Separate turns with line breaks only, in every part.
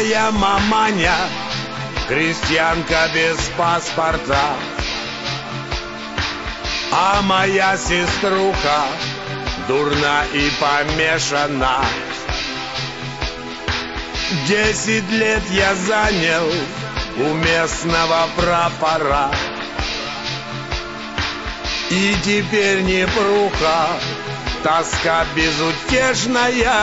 моя маманя крестьянка без паспорта, а моя сеструха дурна и помешана. 10 лет я занял у местного прапора, и теперь непруха, тоска безутешная.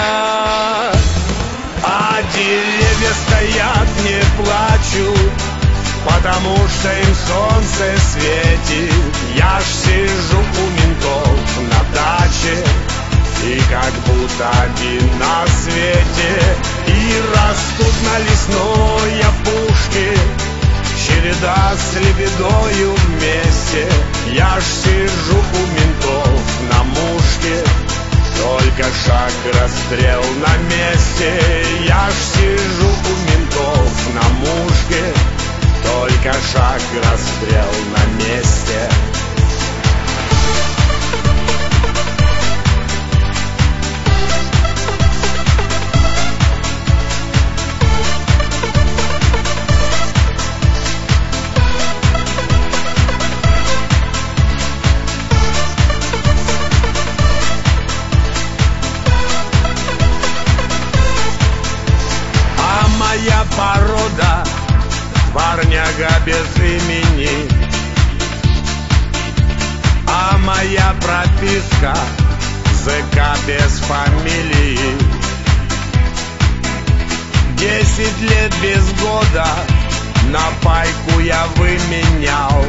А деревья стоят, не плачут, потому что им солнце светит. Я ж сижу у ментов на даче и как будто один на свете. И растут на лесной опушке череда с лебедою вместе. Я ж сижу у ментов на мушке, только шаг, расстрел на месте. Я ж сижу у ментов на мушке, только шаг, расстрел на месте. Моя порода парняга без имени, а моя прописка ЗК без фамилии. 10 лет без года на пайку я выменял,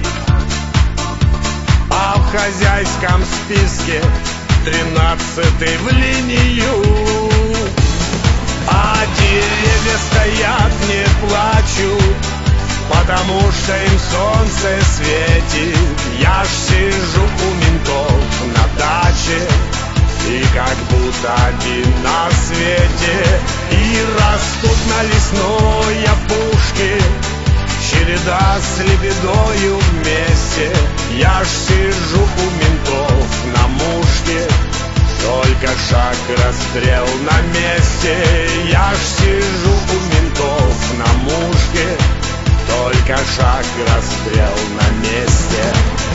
а в хозяйском списке 13-й в линию. А деревья стоят, не плачут, потому что им солнце светит. Я ж сижу у ментов на даче и как будто один на свете. И растут на лесной опушке череда с лебедою вместе. Я ж сижу у ментов на мушке, только шаг, расстрел на месте. Я ж сижу у ментов на мушке, только шаг, расстрел на месте.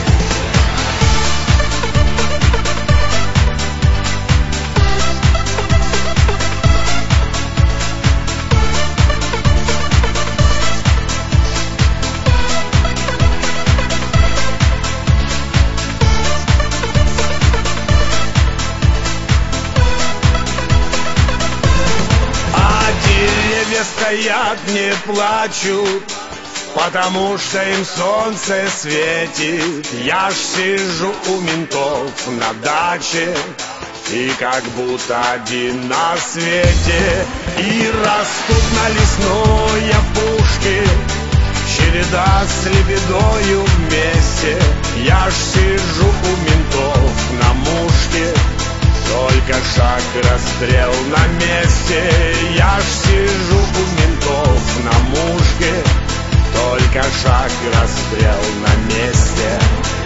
Стоят, не плачут, потому что им солнце светит. Я ж сижу у ментов на даче и как будто один на свете. И растут на лесной опушке череда с лебедою вместе. Я ж сижу у ментов на мушке, только шаг, расстрел на месте. Я ж сижу у ментов на мушке, только шаг, расстрел на месте.